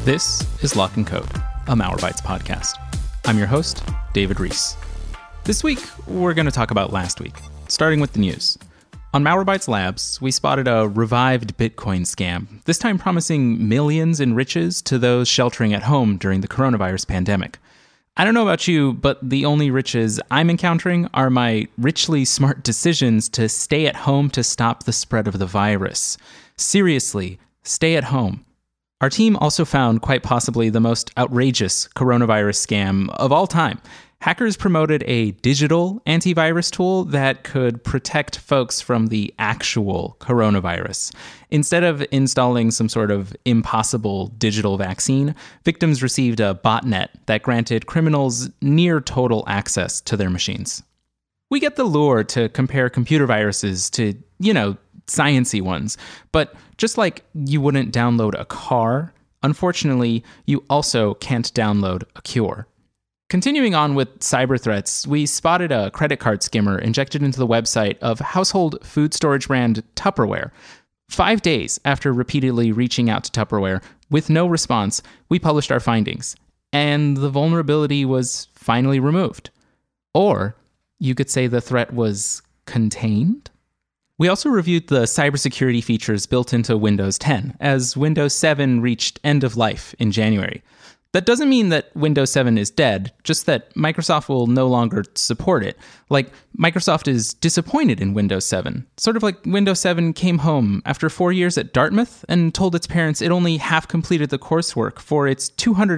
This is Lock and Code, a Malwarebytes podcast. I'm your host, David Reese. This week, we're going to talk about last week, starting with the news. On Malwarebytes Labs, we spotted a revived Bitcoin scam, this time promising millions in riches to those sheltering at home during the coronavirus pandemic. I don't know about you, but the only riches I'm encountering are my richly smart decisions to stay at home to stop the spread of the virus. Seriously, stay at home. Our team also found quite possibly the most outrageous coronavirus scam of all time. Hackers promoted a digital antivirus tool that could protect folks from the actual coronavirus. Instead of installing some sort of impossible digital vaccine, victims received a botnet that granted criminals near total access to their machines. We get the lure to compare computer viruses to, sciencey ones, but just like you wouldn't download a car, unfortunately, you also can't download a cure. Continuing on with cyber threats, we spotted a credit card skimmer injected into the website of household food storage brand Tupperware. 5 days after repeatedly reaching out to Tupperware with no response, we published our findings, and the vulnerability was finally removed. Or you could say the threat was contained? We also reviewed the cybersecurity features built into Windows 10, as Windows 7 reached end of life in January. That doesn't mean that Windows 7 is dead, just that Microsoft will no longer support it. Like, Microsoft is disappointed in Windows 7. Sort of like Windows 7 came home after 4 years at Dartmouth and told its parents it only half completed the coursework for its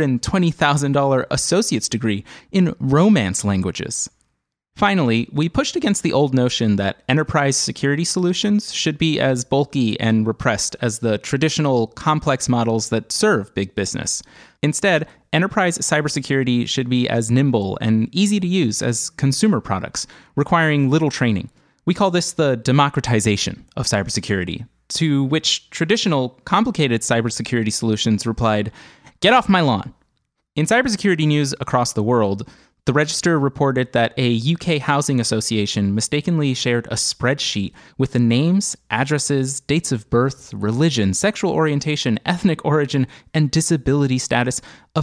$220,000 associate's degree in Romance languages. Finally, we pushed against the old notion that enterprise security solutions should be as bulky and repressed as the traditional complex models that serve big business. Instead, enterprise cybersecurity should be as nimble and easy to use as consumer products, requiring little training. We call this the democratization of cybersecurity, to which traditional, complicated cybersecurity solutions replied, "Get off my lawn." In cybersecurity news across the world, the Register reported that a UK housing association mistakenly shared a spreadsheet with the names, addresses, dates of birth, religion, sexual orientation, ethnic origin, and disability status of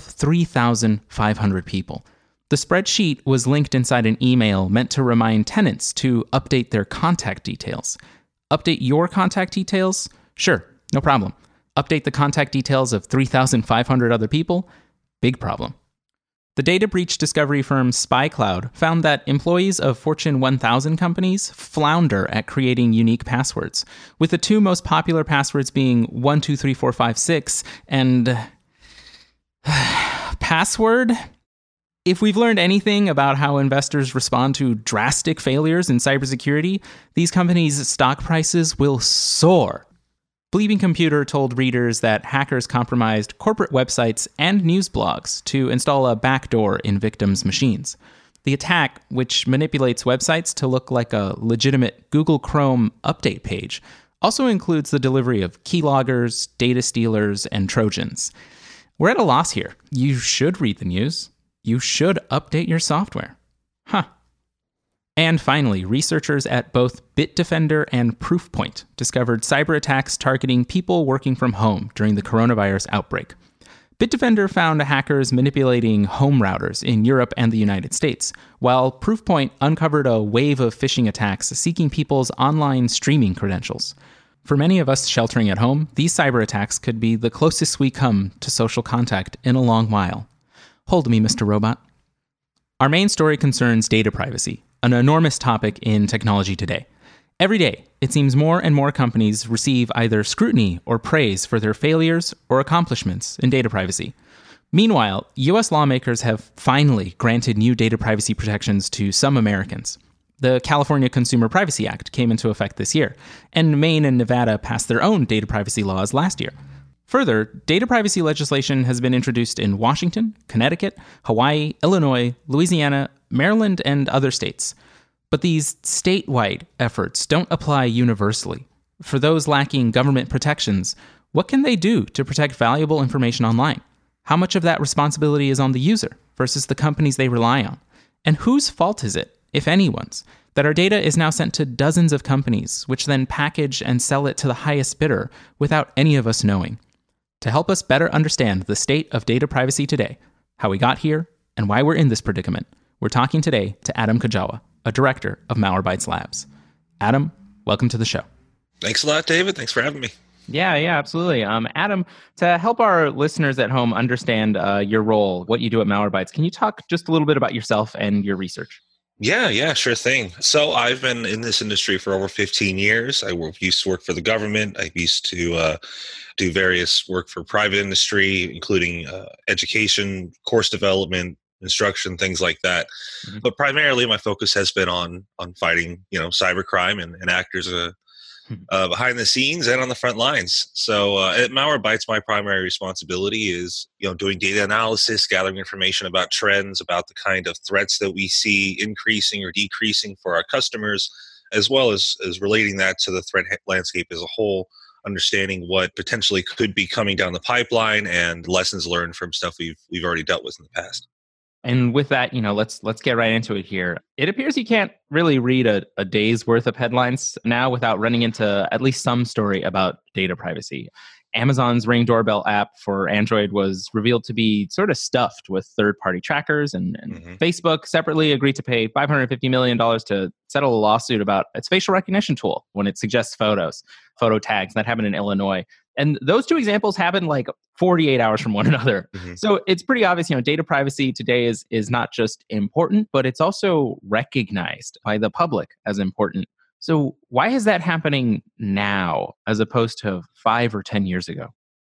3,500 people. The spreadsheet was linked inside an email meant to remind tenants to update their contact details. Update your contact details? Sure, no problem. Update the contact details of 3,500 other people? Big problem. The data breach discovery firm SpyCloud found that employees of Fortune 1000 companies flounder at creating unique passwords, with the two most popular passwords being 123456 and password. If we've learned anything about how investors respond to drastic failures in cybersecurity, these companies' stock prices will soar. Bleeping Computer told readers that hackers compromised corporate websites and news blogs to install a backdoor in victims' machines. The attack, which manipulates websites to look like a legitimate Google Chrome update page, also includes the delivery of keyloggers, data stealers, and Trojans. We're at a loss here. You should read the news. You should update your software. And finally, researchers at both Bitdefender and Proofpoint discovered cyber attacks targeting people working from home during the coronavirus outbreak. Bitdefender found hackers manipulating home routers in Europe and the United States, while Proofpoint uncovered a wave of phishing attacks seeking people's online streaming credentials. For many of us sheltering at home, these cyber attacks could be the closest we come to social contact in a long while. Hold me, Mr. Robot. Our main story concerns data privacy, an enormous topic in technology today. Every day, it seems more and more companies receive either scrutiny or praise for their failures or accomplishments in data privacy. Meanwhile, US lawmakers have finally granted new data privacy protections to some Americans. The California Consumer Privacy Act came into effect this year, and Maine and Nevada passed their own data privacy laws last year. Further, data privacy legislation has been introduced in Washington, Connecticut, Hawaii, Illinois, Louisiana, Maryland, and other states. But these statewide efforts don't apply universally. For those lacking government protections, what can they do to protect valuable information online? How much of that responsibility is on the user versus the companies they rely on? And whose fault is it, if anyone's, that our data is now sent to dozens of companies, which then package and sell it to the highest bidder without any of us knowing? To help us better understand the state of data privacy today, how we got here, and why we're in this predicament, we're talking today to Adam Kujawa, a director of Malwarebytes Labs. Adam, welcome to the show. Thanks a lot, David. Thanks for having me. Yeah, absolutely. Adam, to help our listeners at home understand your role, what you do at Malwarebytes, can you talk just a little bit about yourself and your research? Yeah, sure thing. So I've been in this industry for over 15 years. I used to work for the government. I used to do various work for private industry, including education, course development, instruction, things like that. Mm-hmm. But primarily my focus has been on fighting, cybercrime and actors behind the scenes and on the front lines. So at Malwarebytes, my primary responsibility is, doing data analysis, gathering information about trends, about the kind of threats that we see increasing or decreasing for our customers, as well as relating that to the threat landscape as a whole, understanding what potentially could be coming down the pipeline and lessons learned from stuff we've already dealt with in the past. And with that, let's get right into it here. It appears you can't really read a day's worth of headlines now without running into at least some story about data privacy. Amazon's Ring doorbell app for Android was revealed to be sort of stuffed with third-party trackers, and Facebook separately agreed to pay $550 million to settle a lawsuit about its facial recognition tool when it suggests photo tags. That happened in Illinois. And those two examples happened like 48 hours from one another. Mm-hmm. So it's pretty obvious, data privacy today is not just important, but it's also recognized by the public as important. So why is that happening now as opposed to 5 or 10 years ago?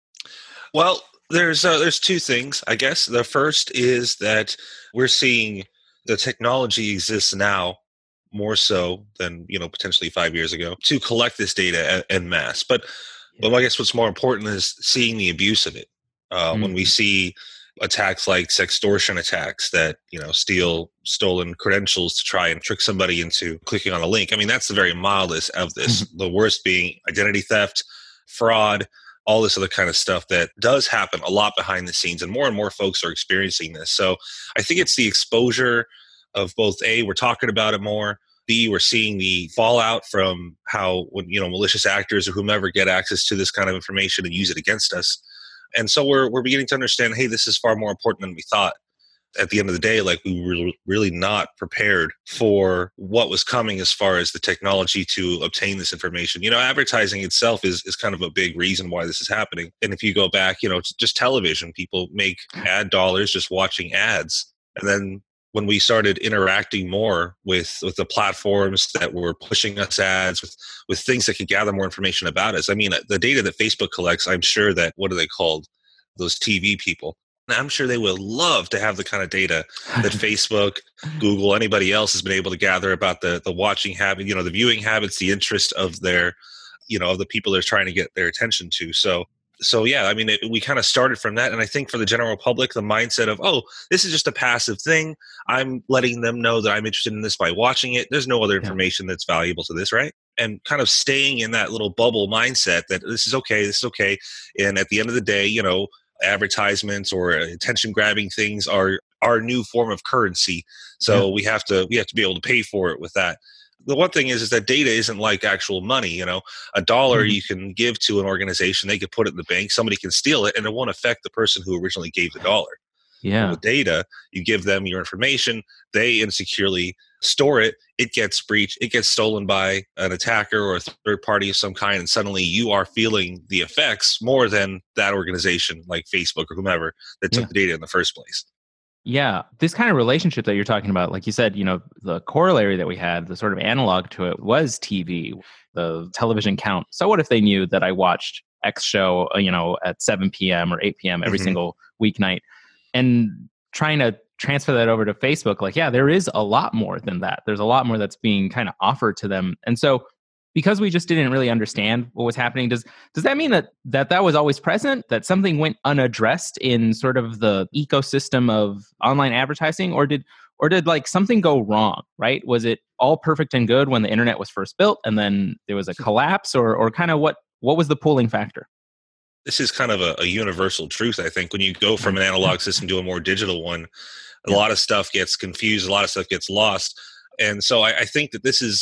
Well, there's two things, I guess. The first is that we're seeing the technology exists now more so than, potentially 5 years ago to collect this data en masse. But I guess what's more important is seeing the abuse of it. When we see attacks like sextortion attacks that, steal stolen credentials to try and trick somebody into clicking on a link. I mean, that's the very mildest of this. The worst being identity theft, fraud, all this other kind of stuff that does happen a lot behind the scenes. And more folks are experiencing this. So I think it's the exposure of both A, we're talking about it more, B, we're seeing the fallout from how when malicious actors or whomever get access to this kind of information and use it against us. And so we're beginning to understand, hey, this is far more important than we thought. At the end of the day, like we were really not prepared for what was coming as far as the technology to obtain this information. Advertising itself is kind of a big reason why this is happening. And if you go back, just television, people make ad dollars just watching ads. And then when we started interacting more with the platforms that were pushing us ads, with things that could gather more information about us. I mean, the data that Facebook collects, I'm sure that, what are they called? Those TV people. And I'm sure they would love to have the kind of data that Facebook, Google, anybody else has been able to gather about the watching habit, the viewing habits, the interest of their, of the people they're trying to get their attention to. So yeah, I mean, we kind of started from that. And I think for the general public, the mindset of, oh, this is just a passive thing. I'm letting them know that I'm interested in this by watching it. There's no other information that's valuable to this, right? And kind of staying in that little bubble mindset that this is okay. And at the end of the day, advertisements or attention grabbing things are our new form of currency. So we have to be able to pay for it with that. The one thing is that data isn't like actual money. A dollar you can give to an organization, they could put it in the bank, somebody can steal it, and it won't affect the person who originally gave the dollar. Yeah. With data, you give them your information, they insecurely store it, it gets breached, it gets stolen by an attacker or a third party of some kind, and suddenly you are feeling the effects more than that organization like Facebook or whomever that took the data in the first place. Yeah, this kind of relationship that you're talking about, like you said, the corollary that we had, the sort of analog to it was TV, the television count. So what if they knew that I watched X show, at 7 p.m. or 8 p.m. every single weeknight, and trying to transfer that over to Facebook, like, yeah, there is a lot more than that. There's a lot more that's being kind of offered to them. And so because we just didn't really understand what was happening, does that mean that was always present, that something went unaddressed in sort of the ecosystem of online advertising, or did like something go wrong, right? Was it all perfect and good when the internet was first built and then there was a collapse, or kind of what was the pulling factor? This is kind of a universal truth, I think. When you go from an analog system to a more digital one, a lot of stuff gets confused, a lot of stuff gets lost. And so I think that this is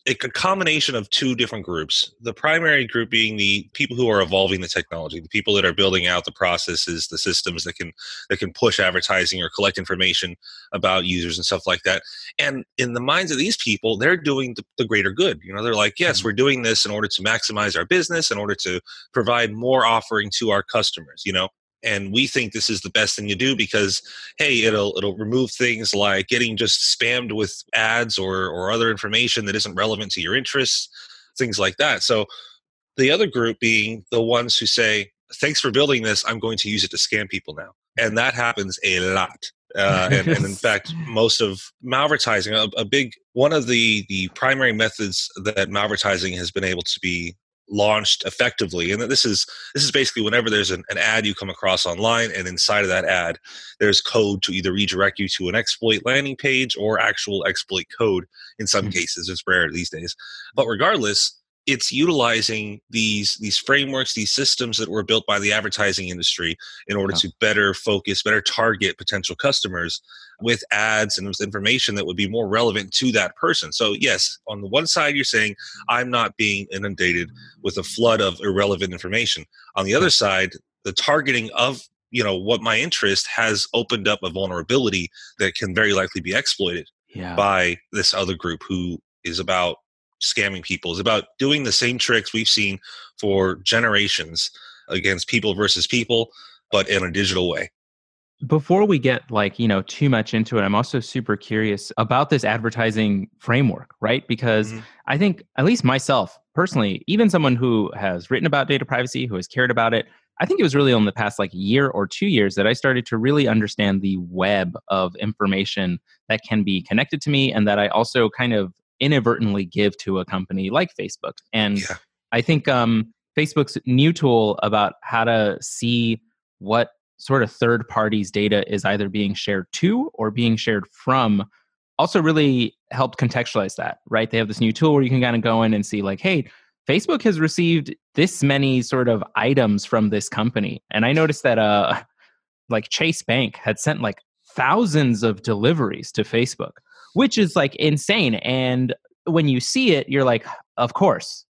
a combination of two different groups. The primary group being the people who are evolving the technology, the people that are building out the processes, the systems that can push advertising or collect information about users and stuff like that. And in the minds of these people, they're doing the greater good. They're like, yes, we're doing this in order to maximize our business, in order to provide more offering to our customers. And we think this is the best thing to do because, hey, it'll remove things like getting just spammed with ads or other information that isn't relevant to your interests, things like that. So the other group being the ones who say, thanks for building this, I'm going to use it to scam people now. And that happens a lot. And in fact, most of malvertising, a big one of the primary methods that malvertising has been able to be launched effectively, and this is basically whenever there's an ad you come across online, and inside of that ad there's code to either redirect you to an exploit landing page or actual exploit code. In some cases, it's rare these days, but regardless, it's utilizing these frameworks, these systems that were built by the advertising industry in order to better focus, better target potential customers with ads and with information that would be more relevant to that person. So yes, on the one side, you're saying I'm not being inundated with a flood of irrelevant information. On the other side, the targeting of what my interest has opened up a vulnerability that can very likely be exploited by this other group who is about scamming people, is about doing the same tricks we've seen for generations against people versus people, but in a digital way. Before we get too much into it, I'm also super curious about this advertising framework, right? Because I think, at least myself personally, even someone who has written about data privacy, who has cared about it, I think it was really in the past year or 2 years that I started to really understand the web of information that can be connected to me and that I also kind of inadvertently give to a company like Facebook. And I think Facebook's new tool about how to see what sort of third parties' data is either being shared to or being shared from also really helped contextualize that, right? They have this new tool where you can kind of go in and see hey, Facebook has received this many sort of items from this company. And I noticed that Chase Bank had sent thousands of deliveries to Facebook, which is insane. And when you see it, you're like, of course.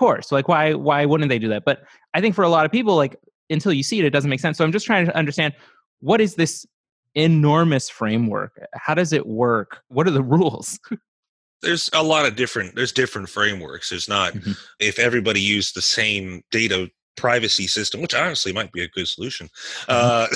Why wouldn't they do that? But I think for a lot of people, until you see it, it doesn't make sense. So I'm just trying to understand, what is this enormous framework? How does it work? What are the rules? There's a lot of different frameworks. There's not, if everybody used the same data privacy system, which honestly might be a good solution, then,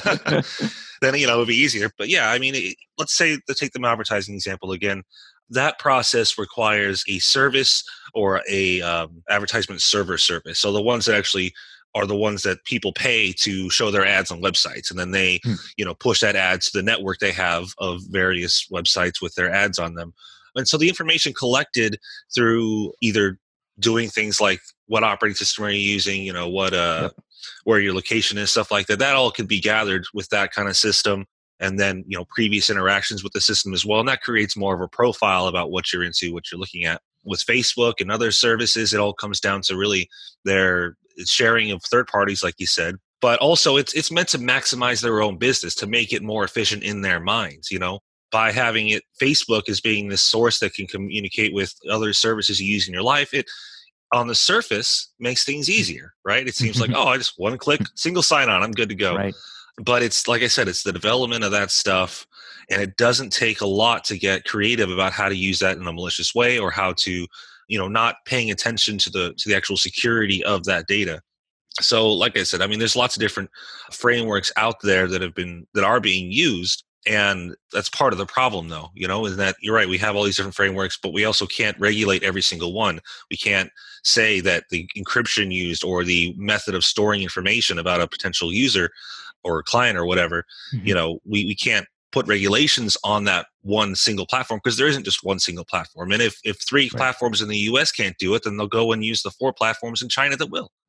it would be easier. But yeah, I mean, let's say, take the advertising example again. That process requires a service or a advertisement server service. So the ones that actually are the ones that people pay to show their ads on websites, and then they push that ad to the network they have of various websites with their ads on them. And so the information collected through either doing things like what operating system are you using, where your location is, stuff like that, that all can be gathered with that kind of system. And then previous interactions with the system as well, and that creates more of a profile about what you're into, what you're looking at. With Facebook and other services, it all comes down to really their sharing of third parties, like you said, but also it's meant to maximize their own business, to make it more efficient in their minds, by having it, Facebook as being this source that can communicate with other services you use in your life. It, on the surface, makes things easier, right? It seems like, I just one click, single sign on, I'm good to go. Right. But it's, like I said, it's the development of that stuff, and it doesn't take a lot to get creative about how to use that in a malicious way, or how to, not paying attention to the actual security of that data. So, like I said, I mean, there's lots of different frameworks out there that are being used, and that's part of the problem, though. Is that you're right? We have all these different frameworks, but we also can't regulate every single one. We can't say that the encryption used or the method of storing information about a potential user or client or whatever, we can't put regulations on that one single platform, because there isn't just one single platform. And if three platforms in the US can't do it, then they'll go and use the 4 platforms in China that will.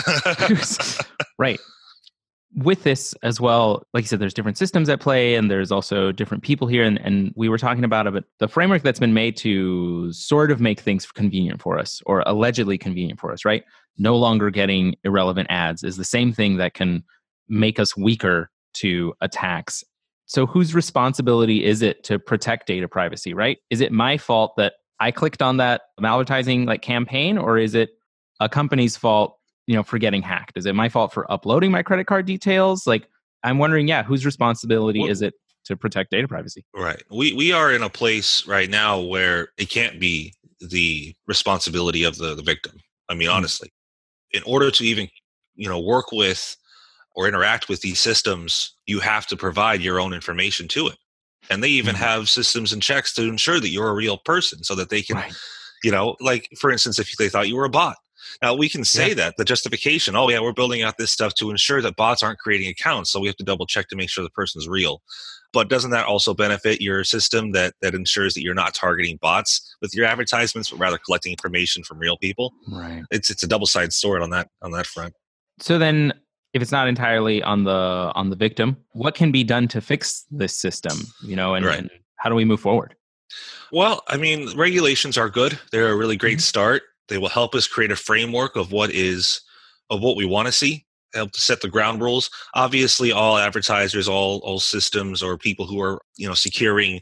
Right. With this as well, like you said, there's different systems at play, and there's also different people here. And we were talking about it, but the framework that's been made to sort of make things convenient for us, or allegedly convenient for us, right? No longer getting irrelevant ads is the same thing that can make us weaker to attacks. So whose responsibility is it to protect data privacy, right? Is it my fault that I clicked on that advertising like campaign, or is it a company's fault, for getting hacked? Is it my fault for uploading my credit card details? Like, I'm wondering, whose responsibility is it to protect data privacy? Right. We are in a place right now where it can't be the responsibility of the victim. I mean, honestly, in order to even, work with or interact with these systems, you have to provide your own information to it. And they even have systems and checks to ensure that you're a real person so that they can, Right. like, for instance, if they thought you were a bot. Now, we can say that the justification, oh, yeah, we're building out this stuff to ensure that bots aren't creating accounts. So we have to double check to make sure the person's real. But doesn't that also benefit your system that ensures that you're not targeting bots with your advertisements, but rather collecting information from real people? Right. It's a double-sided sword on that front. So then, if it's not entirely on the victim, what can be done to fix this system? And how do we move forward? Well, I mean, regulations are good. They're a really great start. They will help us create a framework of what we want to see, help to set the ground rules. Obviously, all advertisers, all systems, or people who are securing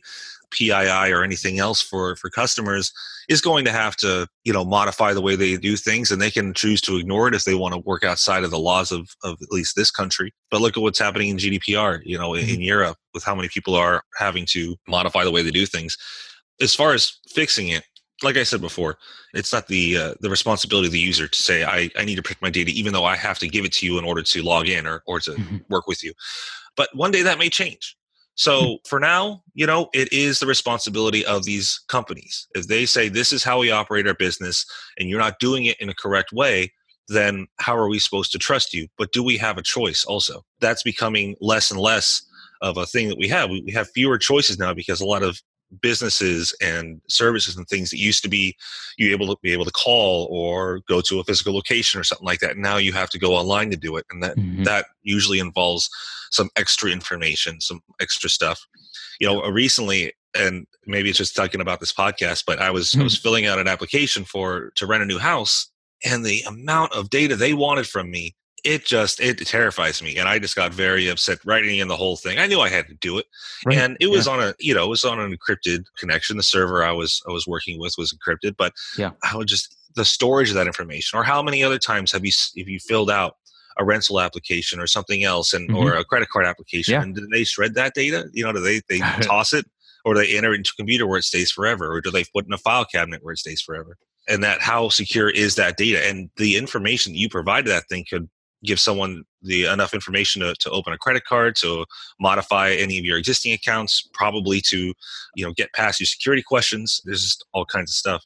PII or anything else for customers is going to have to modify the way they do things, and they can choose to ignore it if they want to work outside of the laws of at least this country. But look at what's happening in GDPR, in Europe, with how many people are having to modify the way they do things. As far as fixing it, like I said before, it's not the responsibility of the user to say, I need to protect my data, even though I have to give it to you in order to log in or to work with you. But one day that may change. So for now, it is the responsibility of these companies. If they say, this is how we operate our business, and you're not doing it in a correct way, then how are we supposed to trust you? But do we have a choice also? That's becoming less and less of a thing that we have. We have fewer choices now because a lot of businesses and services and things that used to be you able to call or go to a physical location or something like that. Now you have to go online to do it, and that usually involves some extra information, some extra stuff. Recently, and maybe it's just talking about this podcast, but I was filling out an application to rent a new house, and the amount of data they wanted from me, it terrifies me. And I just got very upset writing in the whole thing. I knew I had to do it. Right. And it was on an encrypted connection. The server I was working with was encrypted, but I would the storage of that information, or how many other times have you filled out a rental application or something else or a credit card application, and did they shred that data? Do they toss it, or do they enter it into a computer where it stays forever, or do they put in a file cabinet where it stays forever? And how secure is that data? And the information that you provide to that thing could give someone enough information to open a credit card, to modify any of your existing accounts, probably to get past your security questions. There's just all kinds of stuff.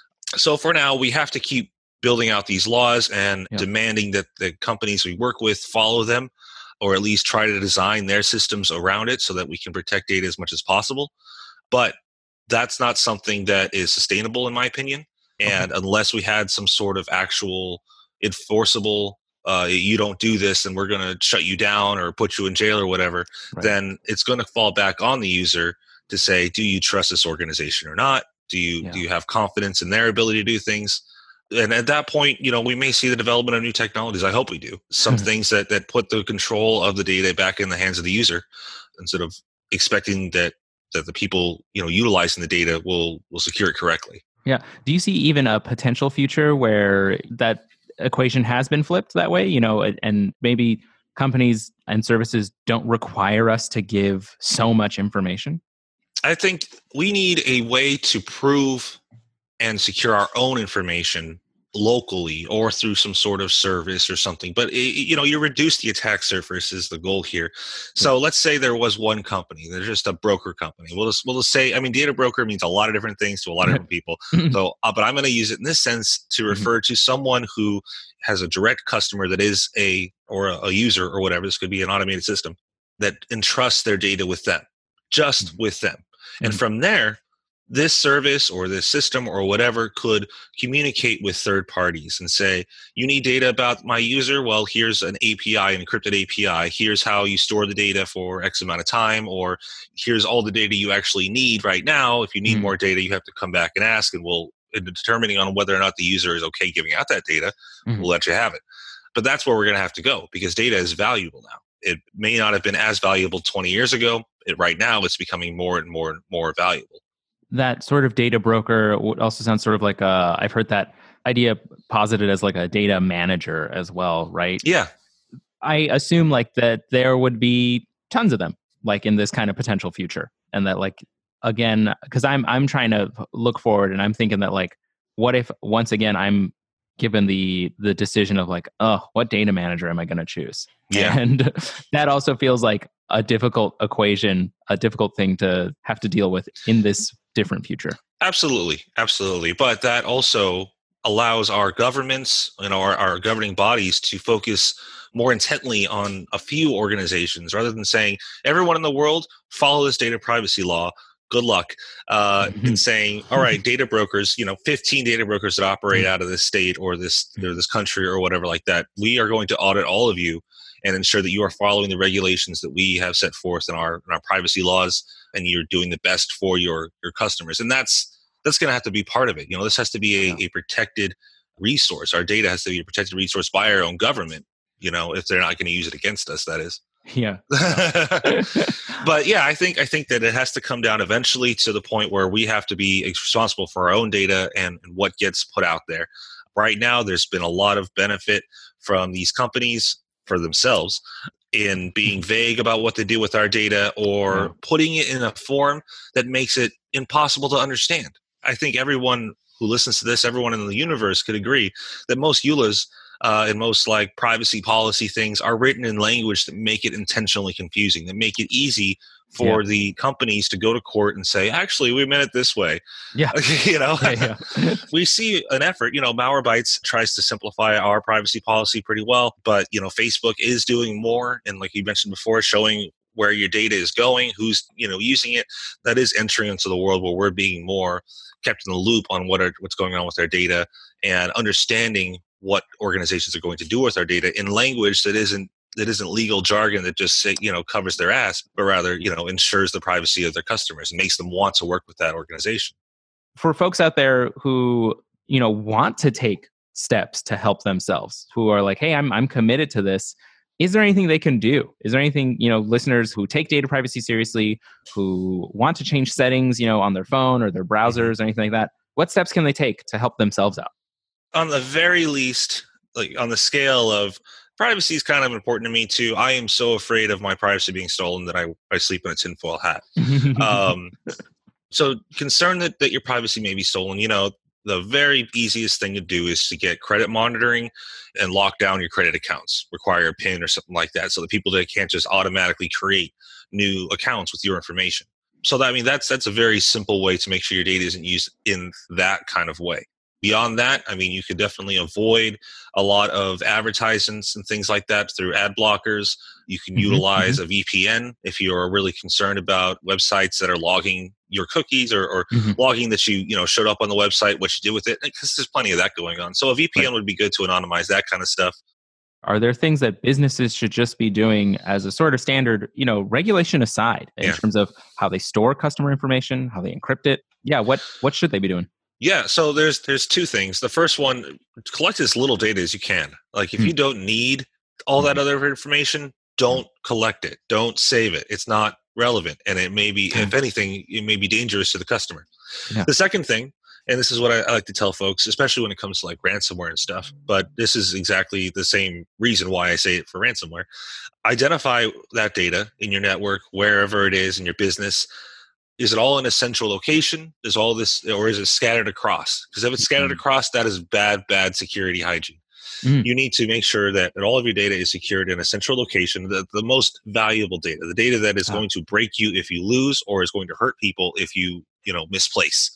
So for now, we have to keep building out these laws and demanding that the companies we work with follow them, or at least try to design their systems around it so that we can protect data as much as possible. But that's not something that is sustainable, in my opinion. And unless we had some sort of actual enforceable you don't do this and we're going to shut you down or put you in jail or whatever, then it's going to fall back on the user to say, do you trust this organization or not? Do you have confidence in their ability to do things? And at that point, we may see the development of new technologies. I hope we do. Some things that put the control of the data back in the hands of the user, instead of expecting that the people, utilizing the data will secure it correctly. Yeah. Do you see even a potential future where that equation has been flipped that way, and maybe companies and services don't require us to give so much information? I think we need a way to prove and secure our own information locally or through some sort of service or something. But, you reduce the attack surface is the goal here. So let's say there was one company, they're just a broker company. We'll just say, data broker means a lot of different things to a lot of different people. So, but I'm going to use it in this sense to refer to someone who has a direct customer that is a user or whatever. This could be an automated system that entrusts their data with them, just with them. And from there, this service or this system or whatever could communicate with third parties and say, you need data about my user? Well, here's an API, an encrypted API. Here's how you store the data for X amount of time, or here's all the data you actually need right now. If you need more data, you have to come back and ask, and in determining on whether or not the user is okay giving out that data, we'll let you have it. But that's where we're going to have to go, because data is valuable now. It may not have been as valuable 20 years ago. Right now, it's becoming more and more and more valuable. that sort of data broker also sounds sort of like I've heard that idea posited as like a data manager as well, right? Yeah, I assume like that there would be tons of them like in this kind of potential future. And that like again, because I'm trying to look forward and I'm thinking that like what if once again I'm given the decision of like, oh, what data manager am I going to choose? yeah. And that also feels like a difficult equation, a difficult thing to have to deal with in this different future. Absolutely, absolutely. But that also allows our governments and our governing bodies to focus more intently on a few organizations rather than saying everyone in the world follow this data privacy law. Good luck in saying, all right, data brokers, 15 data brokers that operate out of this state or this country or whatever like that. We are going to audit all of you and ensure that you are following the regulations that we have set forth in our privacy laws, and you're doing the best for your customers. And that's going to have to be part of it. This has to be a protected resource. Our data has to be a protected resource by our own government, if they're not going to use it against us, that is. Yeah. But yeah, I think that it has to come down eventually to the point where we have to be responsible for our own data and what gets put out there. Right now, there's been a lot of benefit from these companies for themselves in being vague about what they do with our data or putting it in a form that makes it impossible to understand. I think everyone who listens to this, everyone in the universe could agree that most EULAs and most like privacy policy things are written in language that make it intentionally confusing, that make it easy for the companies to go to court and say, actually, we meant it this way. Yeah. We see an effort, Malwarebytes tries to simplify our privacy policy pretty well, but, Facebook is doing more. And like you mentioned before, showing where your data is going, who's, using it. That is entering into the world where we're being more kept in the loop on what's going on with our data and understanding what organizations are going to do with our data in language that isn't legal jargon that just covers their ass, but rather ensures the privacy of their customers and makes them want to work with that organization. For folks out there who want to take steps to help themselves, who are like, hey, I'm committed to this, is there anything they can do? Is there anything, listeners who take data privacy seriously, who want to change settings, on their phone or their browsers or anything like that, what steps can they take to help themselves out? On the very least, like on the scale of privacy is kind of important to me too. I am so afraid of my privacy being stolen that I sleep in a tinfoil hat. So concerned that your privacy may be stolen, the very easiest thing to do is to get credit monitoring and lock down your credit accounts, require a PIN or something like that so that people that can't just automatically create new accounts with your information. So that's a very simple way to make sure your data isn't used in that kind of way. Beyond that, you could definitely avoid a lot of advertisements and things like that through ad blockers. You can utilize a VPN if you're really concerned about websites that are logging your cookies or logging that you showed up on the website, what you did with it, because there's plenty of that going on. So a VPN would be good to anonymize that kind of stuff. Are there things that businesses should just be doing as a sort of standard, regulation aside, in terms of how they store customer information, how they encrypt it? Yeah, what should they be doing? Yeah, so there's two things. The first one, collect as little data as you can. Like if you don't need all that other information, don't collect it. Don't save it. It's not relevant. And it may be, if anything, it may be dangerous to the customer. Yeah. The second thing, and this is what I like to tell folks, especially when it comes to like ransomware and stuff, but this is exactly the same reason why I say it for ransomware. Identify that data in your network, wherever it is in your business. Is it all in a central location? Is all this, or is it scattered across? Because if it's scattered across, that is bad security hygiene. You need to make sure that all of your data is secured in a central location, the most valuable data, the data that is going to break you if you lose or is going to hurt people if you misplace.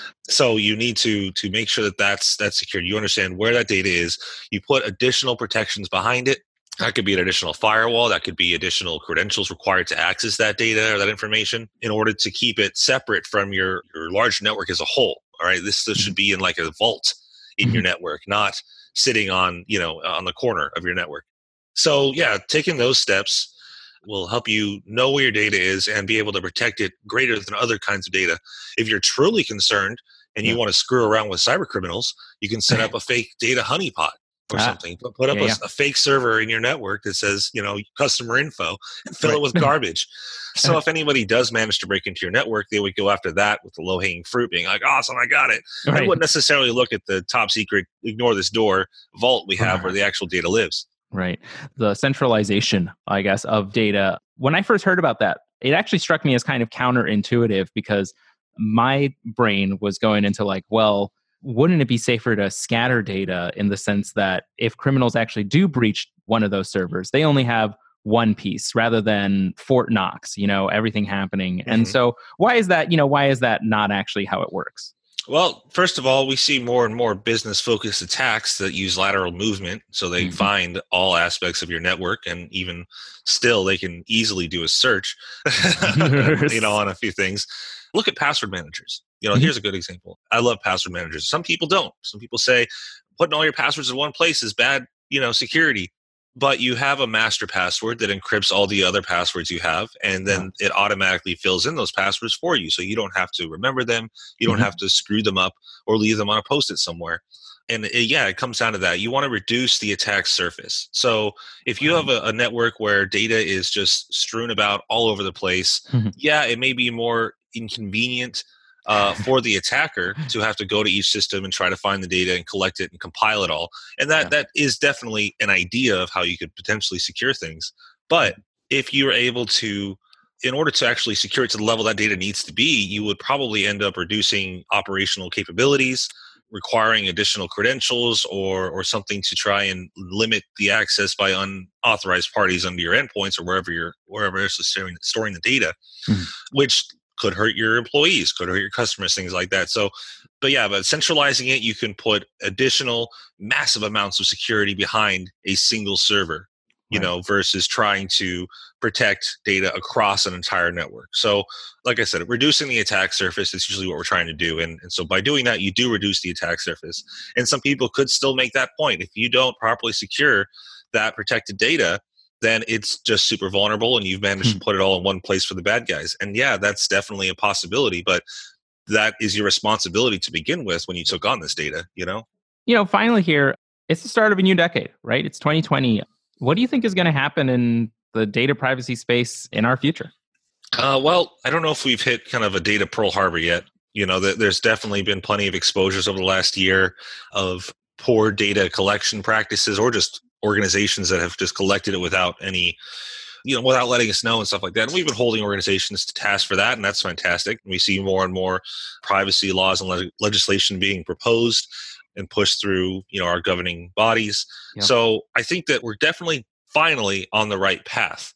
So you need to make sure that that's secured. You understand where that data is. You put additional protections behind it. That could be an additional firewall. That could be additional credentials required to access that data or that information in order to keep it separate from your large network as a whole. All right. This should be in like a vault in your network, not sitting on the corner of your network. So yeah, taking those steps will help you know where your data is and be able to protect it greater than other kinds of data. If you're truly concerned and you want to screw around with cyber criminals, you can set up a fake data honeypot. or something. Put up a fake server in your network that says, customer info, and fill it with garbage. So if anybody does manage to break into your network, they would go after that with the low-hanging fruit, being like, awesome, I got it. Right. They wouldn't necessarily look at the top secret, ignore this door vault we have where the actual data lives. Right. The centralization, I guess, of data. When I first heard about that, it actually struck me as kind of counterintuitive, because my brain was going into like, well, wouldn't it be safer to scatter data, in the sense that if criminals actually do breach one of those servers, they only have one piece rather than Fort Knox, everything happening. Mm-hmm. And so why is that not actually how it works? Well, first of all, we see more and more business-focused attacks that use lateral movement. So they find all aspects of your network, and even still, they can easily do a search, on a few things. Look at password managers. Here's a good example. I love password managers. Some people don't. Some people say putting all your passwords in one place is bad, security. But you have a master password that encrypts all the other passwords you have, and then it automatically fills in those passwords for you. So you don't have to remember them. You don't have to screw them up or leave them on a Post-it somewhere. And it comes down to that. You want to reduce the attack surface. So if you have a network where data is just strewn about all over the place, it may be more inconvenient for the attacker to have to go to each system and try to find the data and collect it and compile it all. And that is definitely an idea of how you could potentially secure things. But if you're able to, in order to actually secure it to the level that data needs to be, you would probably end up reducing operational capabilities, requiring additional credentials or something to try and limit the access by unauthorized parties under your endpoints or wherever else is storing the data, which could hurt your employees, could hurt your customers, things like that. So, but centralizing it, you can put additional massive amounts of security behind a single server, versus trying to protect data across an entire network. So, like I said, reducing the attack surface is usually what we're trying to do. And so by doing that, you do reduce the attack surface. And some people could still make that point. If you don't properly secure that protected data, then it's just super vulnerable, and you've managed to put it all in one place for the bad guys. And that's definitely a possibility, but that is your responsibility to begin with when you took on this data, Finally here, it's the start of a new decade, right? It's 2020. What do you think is going to happen in the data privacy space in our future? Well, I don't know if we've hit kind of a data Pearl Harbor yet. There's definitely been plenty of exposures over the last year of poor data collection practices, or just organizations that have just collected it without any, without letting us know and stuff like that. And we've been holding organizations to task for that, and that's fantastic. We see more and more privacy laws and legislation being proposed and pushed through, our governing bodies. Yep. So I think that we're definitely finally on the right path.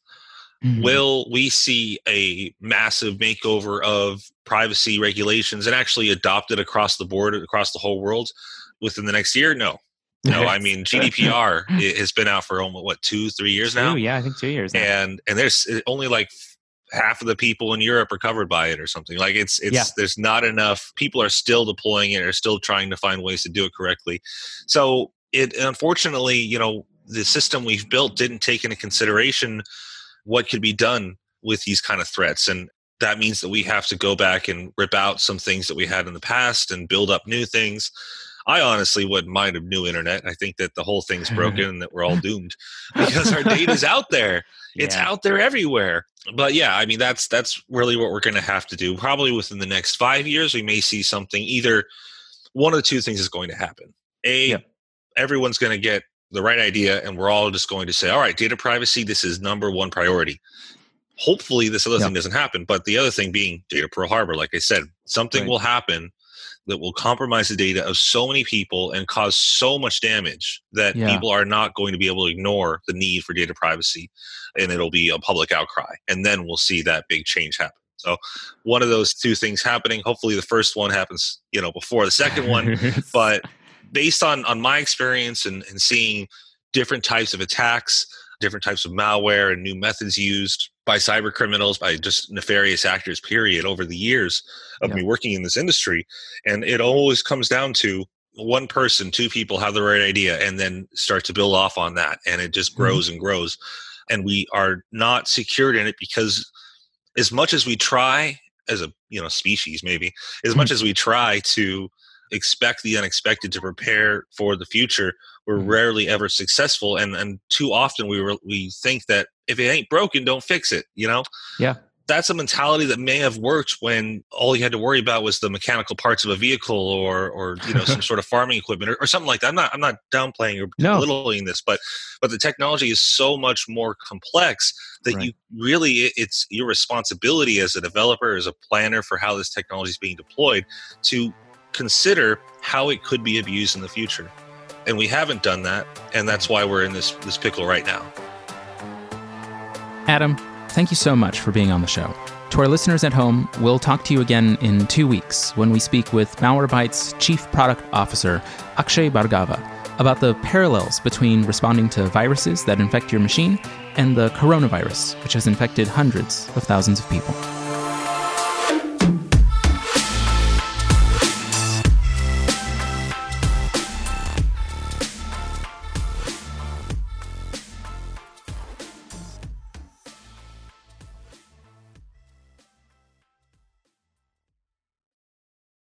Will we see a massive makeover of privacy regulations and actually adopt it across the board, across the whole world within the next year? No. I mean, GDPR has been out for almost 2-3 years now. Yeah, I think 2 years now. And there's only like half of the people in Europe are covered by it or something. Like there's not enough. People are still deploying it, or still trying to find ways to do it correctly. So it, unfortunately, the system we've built didn't take into consideration what could be done with these kind of threats. And that means that we have to go back and rip out some things that we had in the past and build up new things. I honestly wouldn't mind a new internet. I think that the whole thing's broken and that we're all doomed because our data's out there. It's out there everywhere. But I mean, that's really what we're going to have to do. Probably within the next 5 years, we may see something. Either one of the two things is going to happen. Everyone's going to get the right idea, and we're all just going to say, all right, data privacy, this is number one priority. Hopefully this other thing doesn't happen. But the other thing being data Pearl Harbor, like I said, something will happen that will compromise the data of so many people and cause so much damage that people are not going to be able to ignore the need for data privacy, and it'll be a public outcry. And then we'll see that big change happen. So one of those two things happening, hopefully the first one happens, before the second one. But based on my experience and seeing different types of attacks, different types of malware and new methods used by cyber criminals, by just nefarious actors, period, over the years of me working in this industry. And it always comes down to one person, two people have the right idea and then start to build off on that. And it just grows and grows. And we are not secured in it because as much as we try as a species, maybe as much as we try to expect the unexpected to prepare for the future, we're rarely ever successful. And too often we think that if it ain't broken, don't fix it, you know? Yeah. That's a mentality that may have worked when all you had to worry about was the mechanical parts of a vehicle or some sort of farming equipment or something like that. I'm not downplaying or belittling this, but the technology is so much more complex that you really, it's your responsibility as a developer, as a planner for how this technology is being deployed to consider how it could be abused in the future. And we haven't done that, and that's why we're in this pickle right now. Adam, thank you so much for being on the show. To our listeners at home, we'll talk to you again in 2 weeks when we speak with Malwarebytes Chief Product Officer Akshay Bhargava about the parallels between responding to viruses that infect your machine and the coronavirus, which has infected hundreds of thousands of people.